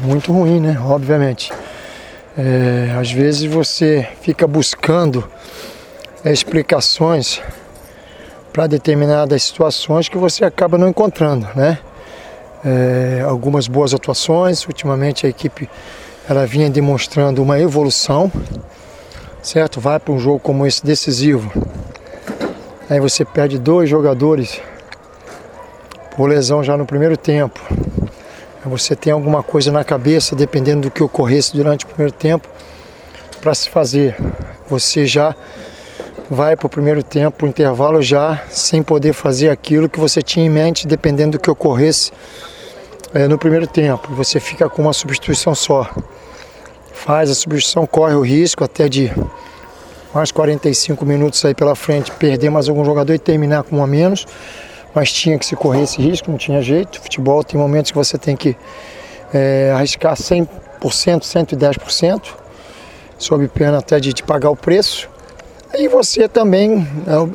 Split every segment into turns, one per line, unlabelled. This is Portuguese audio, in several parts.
muito ruim, né? Obviamente. Às vezes você fica buscando explicações para determinadas situações que você acaba não encontrando, né? Algumas boas atuações, ultimamente a equipe ela vinha demonstrando uma evolução, certo? Vai para um jogo como esse decisivo, aí você perde 2 jogadores por lesão já no primeiro tempo. Você tem alguma coisa na cabeça, dependendo do que ocorresse durante o primeiro tempo, para se fazer. Você já vai para o primeiro tempo, o intervalo já, sem poder fazer aquilo que você tinha em mente, dependendo do que ocorresse no primeiro tempo. Você fica com uma substituição só. Faz a substituição, corre o risco até de mais 45 minutos aí pela frente, perder mais algum jogador e terminar com um a menos. Mas tinha que se correr esse risco, não tinha jeito. Futebol tem momentos que você tem que arriscar 100%, 110%, sob pena até de pagar o preço. E você também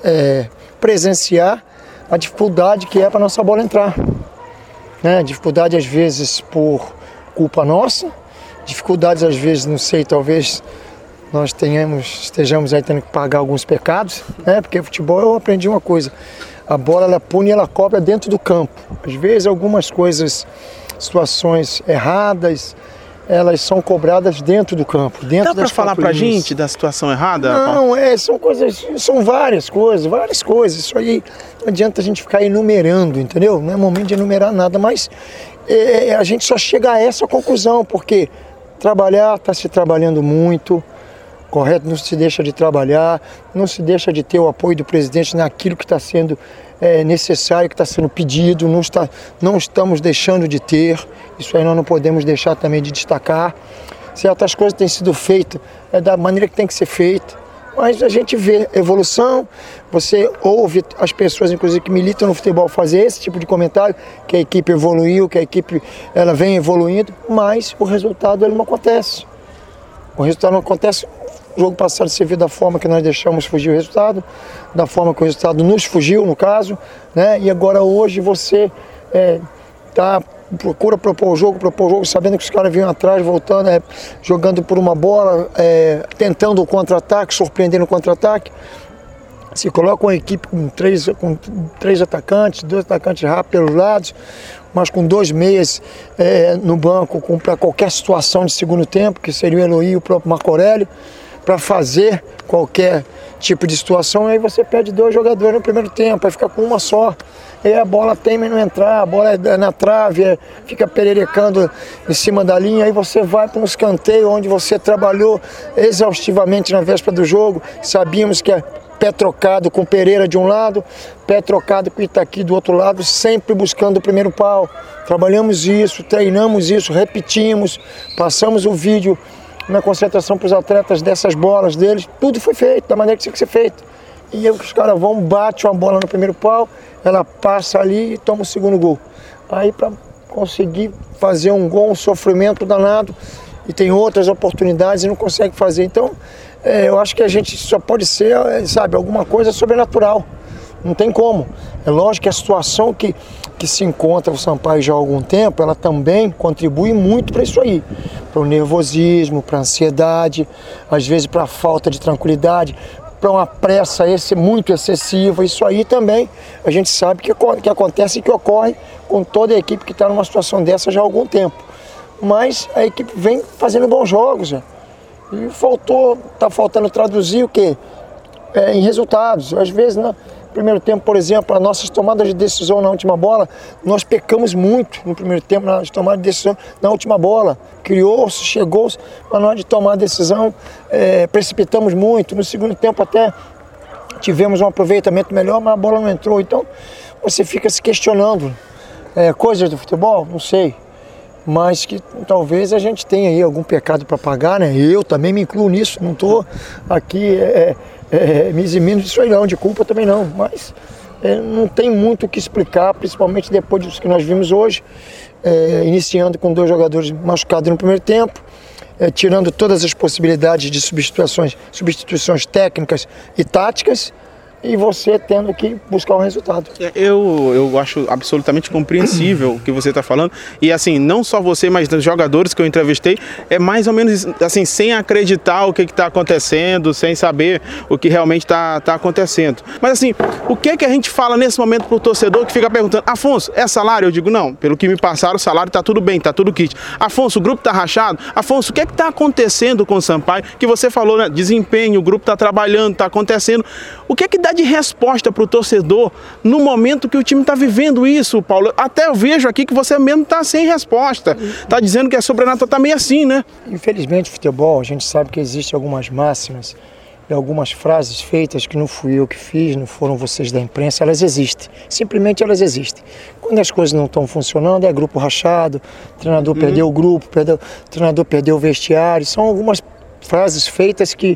presenciar a dificuldade que é para a nossa bola entrar. Né? Dificuldade às vezes por culpa nossa, dificuldades às vezes, não sei, talvez nós estejamos aí tendo que pagar alguns pecados, né? Porque futebol eu aprendi uma coisa. A bola ela pune e ela cobra dentro do campo. Às vezes algumas coisas, situações erradas, elas são cobradas dentro do campo. Dá
para falar pra gente da situação errada?
Não, são coisas, são várias coisas. Isso aí não adianta a gente ficar enumerando, entendeu? Não é momento de enumerar nada, mas a gente só chega a essa conclusão, porque trabalhar, está se trabalhando muito, correto? Não se deixa de trabalhar, não se deixa de ter o apoio do presidente naquilo que está sendo necessário, que está sendo pedido, não estamos deixando de ter, isso aí nós não podemos deixar também de destacar. Certas coisas têm sido feitas da maneira que tem que ser feita, mas a gente vê evolução, você ouve as pessoas, inclusive, que militam no futebol fazer esse tipo de comentário, que a equipe evoluiu, que a equipe ela vem evoluindo, mas o resultado ele não acontece. O resultado não acontece. O jogo passado você viu da forma que nós deixamos fugir o resultado, da forma que o resultado nos fugiu, no caso, né? E agora hoje você procura propor o jogo, sabendo que os caras vinham atrás, voltando, jogando por uma bola, tentando o contra-ataque, surpreendendo o contra-ataque. Se coloca uma equipe com três atacantes, 2 atacantes rápidos pelos lados, mas com 2 meias no banco para qualquer situação de segundo tempo, que seria o Eloy e o próprio Marco Aurélio, para fazer qualquer tipo de situação. Aí você perde 2 jogadores no primeiro tempo, aí fica com uma só. Aí a bola teme não entrar, a bola é na trave, fica pererecando em cima da linha, aí você vai para um escanteio onde você trabalhou exaustivamente na véspera do jogo. Sabíamos que pé trocado com Pereira de um lado, pé trocado com Itaqui do outro lado, sempre buscando o primeiro pau. Trabalhamos isso, treinamos isso, repetimos, passamos o vídeo na concentração para os atletas dessas bolas deles, tudo foi feito da maneira que tinha que ser feito. E aí os caras vão, batem uma bola no primeiro pau, ela passa ali e toma o segundo gol. Aí para conseguir fazer um gol, um sofrimento danado, e tem outras oportunidades e não consegue fazer. Então, eu acho que a gente só pode ser, alguma coisa sobrenatural. Não tem como. É lógico que a situação que se encontra o Sampaio já há algum tempo, ela também contribui muito para isso aí. Para o nervosismo, para a ansiedade, às vezes para a falta de tranquilidade, para uma pressa muito excessiva. Isso aí também a gente sabe que acontece e que ocorre com toda a equipe que está numa situação dessa já há algum tempo. Mas a equipe vem fazendo bons jogos, já. E está faltando traduzir o quê? Em resultados. Às vezes, no primeiro tempo, por exemplo, as nossas tomadas de decisão na última bola, nós pecamos muito no primeiro tempo na tomada de decisão na última bola. Criou-se, chegou-se, mas na hora de tomar a decisão, precipitamos muito. No segundo tempo até tivemos um aproveitamento melhor, mas a bola não entrou. Então, você fica se questionando. Coisas do futebol? Não sei. Mas que talvez a gente tenha aí algum pecado para pagar, né? Eu também me incluo nisso, não estou aqui me eximindo disso aí não, de culpa também não, mas não tem muito o que explicar, principalmente depois disso que nós vimos hoje, iniciando com 2 jogadores machucados no primeiro tempo, tirando todas as possibilidades de substituições técnicas e táticas, e você tendo que buscar um resultado.
Eu acho absolutamente compreensível o que você está falando. E assim, não só você, mas os jogadores que eu entrevistei, é mais ou menos assim, sem acreditar o que está acontecendo, sem saber o que realmente está acontecendo. Mas assim, o que a gente fala nesse momento para o torcedor que fica perguntando: Afonso, é salário? Eu digo, não, pelo que me passaram, o salário está tudo bem, está tudo kit. Afonso, o grupo está rachado? Afonso, o que está acontecendo com o Sampaio? Que você falou, né? Desempenho, o grupo está trabalhando, está acontecendo. O que dá de resposta para o torcedor no momento que o time está vivendo isso, Paulo? Até eu vejo aqui que você mesmo está sem resposta. Está dizendo que é sobrenatural, está meio assim, né?
Infelizmente, futebol, a gente sabe que existem algumas máximas e algumas frases feitas que não fui eu que fiz, não foram vocês da imprensa, elas existem. Simplesmente elas existem. Quando as coisas não estão funcionando, é grupo rachado, treinador perdeu o grupo, treinador perdeu o vestiário. São algumas frases feitas que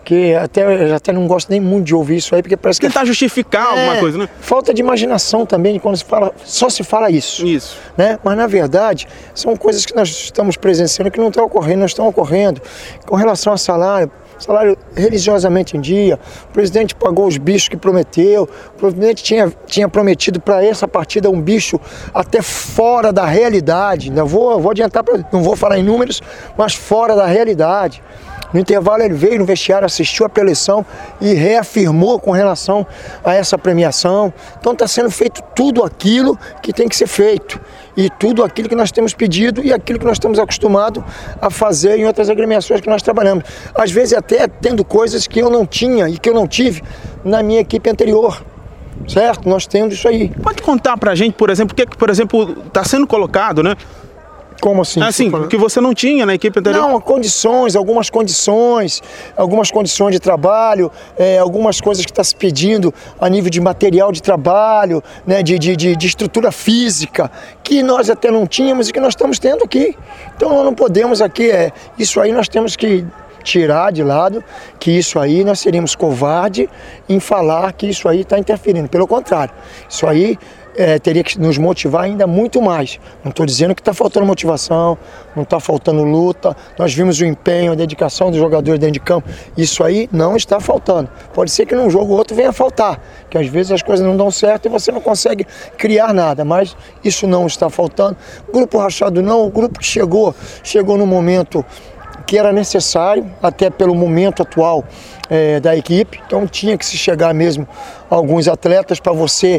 até não gosto nem muito de ouvir isso aí, porque parece que
tentar justificar alguma coisa, né?
Falta de imaginação também, quando só se fala isso. Né? Mas na verdade, são coisas que nós estamos presenciando que não estão ocorrendo, não estão ocorrendo. Com relação a salário religiosamente em dia, o presidente pagou os bichos que prometeu, o presidente tinha prometido para essa partida um bicho até fora da realidade. Vou adiantar, não vou falar em números, mas fora da realidade. No intervalo ele veio no vestiário, assistiu a preleção e reafirmou com relação a essa premiação. Então está sendo feito tudo aquilo que tem que ser feito. E tudo aquilo que nós temos pedido e aquilo que nós estamos acostumados a fazer em outras agremiações que nós trabalhamos. Às vezes até tendo coisas que eu não tinha e que eu não tive na minha equipe anterior. Certo? Nós temos isso aí.
Pode contar pra gente, por exemplo, o que, por exemplo, está sendo colocado, né?
Como assim?
Assim, que você não tinha na equipe anterior?
Não, algumas condições de trabalho, algumas coisas que está se pedindo a nível de material de trabalho, né, de estrutura física, que nós até não tínhamos e que nós estamos tendo aqui. Então nós não podemos aqui, isso aí nós temos que tirar de lado, que isso aí nós seríamos covarde em falar que isso aí está interferindo. Pelo contrário, isso aí teria que nos motivar ainda muito mais. Não estou dizendo que está faltando motivação, não está faltando luta. Nós vimos o empenho, a dedicação dos jogadores dentro de campo. Isso aí não está faltando. Pode ser que num jogo ou outro venha a faltar, que às vezes as coisas não dão certo e você não consegue criar nada, mas isso não está faltando. Grupo rachado não, o grupo que chegou no momento que era necessário, até pelo momento atual da equipe. Então tinha que se chegar mesmo a alguns atletas para você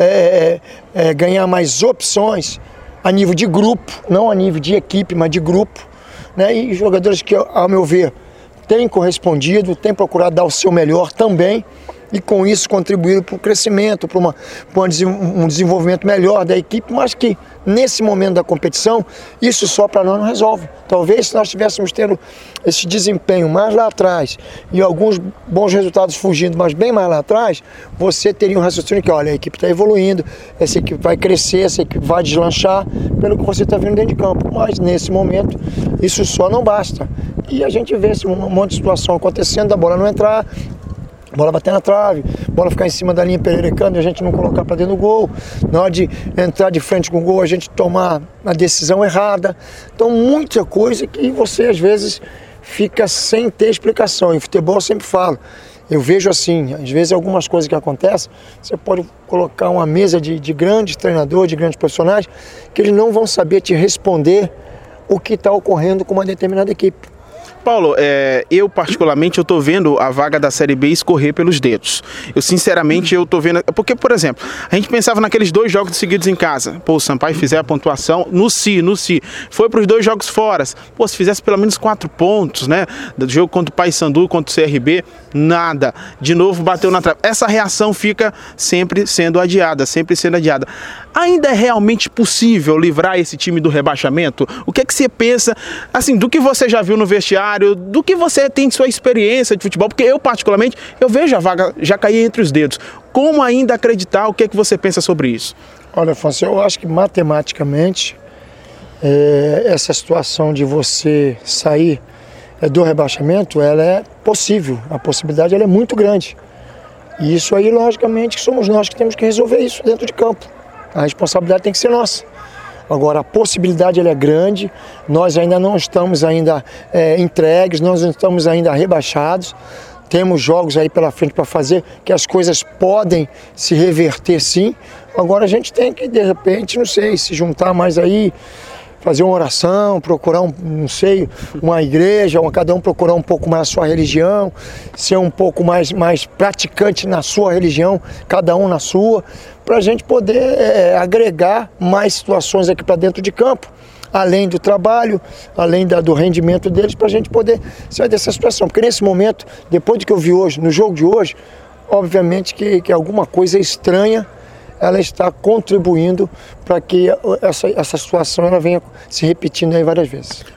ganhar mais opções a nível de grupo, não a nível de equipe, mas de grupo, né? E jogadores que, ao meu ver, têm correspondido, têm procurado dar o seu melhor também, e com isso contribuíram para o crescimento, para um desenvolvimento melhor da equipe, mas que nesse momento da competição, isso só para nós não resolve. Talvez se nós estivéssemos tendo esse desempenho mais lá atrás e alguns bons resultados fugindo, mas bem mais lá atrás, você teria um raciocínio que, olha, a equipe está evoluindo, essa equipe vai crescer, essa equipe vai deslanchar pelo que você está vendo dentro de campo. Mas nesse momento, isso só não basta. E a gente vê um monte de situação acontecendo, da bola não entrar, bola bater na trave, bola ficar em cima da linha pererecando e a gente não colocar para dentro do gol. Na hora de entrar de frente com o gol, a gente tomar a decisão errada. Então, muita coisa que você, às vezes, fica sem ter explicação. Em futebol, eu sempre falo. Eu vejo assim, às vezes, algumas coisas que acontecem, você pode colocar uma mesa de grandes treinadores, de grandes profissionais, que eles não vão saber te responder o que está ocorrendo com uma determinada equipe.
Paulo, eu particularmente, eu tô vendo a vaga da Série B escorrer pelos dedos. Eu sinceramente, eu tô vendo... Porque, por exemplo, a gente pensava naqueles 2 jogos seguidos em casa. Pô, o Sampaio fizer a pontuação no si. Foi pros 2 jogos fora. Pô, se fizesse pelo menos 4 pontos, né? Do jogo contra o Paysandu, contra o CRB, nada. De novo, bateu na trave. Essa reação fica sempre sendo adiada. Ainda é realmente possível livrar esse time do rebaixamento? O que é que você pensa, assim, do que você já viu no vestiário, do que você tem de sua experiência de futebol? Porque eu, particularmente, eu vejo a vaga já cair entre os dedos. Como ainda acreditar? O que é que você pensa sobre isso?
Olha, Afonso, eu acho que matematicamente essa situação de você sair do rebaixamento, ela é possível. A possibilidade ela é muito grande. E isso aí, logicamente, somos nós que temos que resolver isso dentro de campo. A responsabilidade tem que ser nossa. Agora, a possibilidade ela é grande, nós ainda não estamos entregues, nós não estamos ainda rebaixados. temos jogos aí pela frente para fazer, que as coisas podem se reverter sim. Agora a gente tem que, de repente, não sei, se juntar mais aí, fazer uma oração, procurar, não sei, uma igreja, cada um procurar um pouco mais a sua religião, ser um pouco mais praticante na sua religião, cada um na sua, para a gente poder agregar mais situações aqui para dentro de campo, além do trabalho, além do rendimento deles, para a gente poder sair dessa situação. Porque nesse momento, depois do que eu vi hoje, no jogo de hoje, obviamente que alguma coisa estranha ela está contribuindo para que essa situação ela venha se repetindo aí várias vezes.